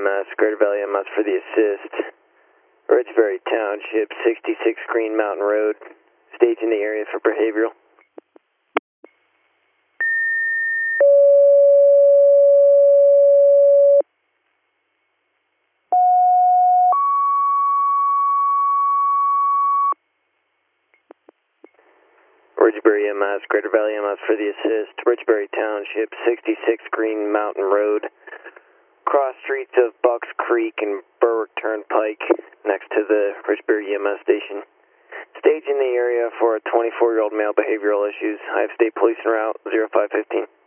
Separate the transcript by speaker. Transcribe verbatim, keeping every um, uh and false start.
Speaker 1: M S, Greater Valley M S for the assist. Ridgebury Township, sixty-six Green Mountain Road. Staging the area for behavioral. Ridgebury M S, Greater Valley M S for the assist. Ridgebury Township, sixty-six Green Mountain Road. Cross streets of Bucks Creek and Berwick Turnpike, next to the Ridgebury E M S station. Staging the area for a twenty-four-year-old male behavioral issues. I have state police en route, zero five fifteen.